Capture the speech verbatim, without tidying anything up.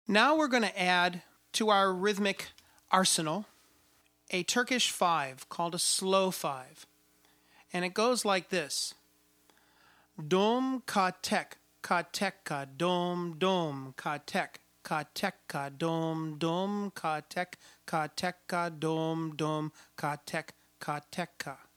Now we're going to add to our rhythmic arsenal a Turkish five called a slow five. And it goes like this. Dom ka tek, ka tek ka dom dom ka tek, ka tek ka dom dom ka tek, ka tek ka dom dom ka tek ka tek ka.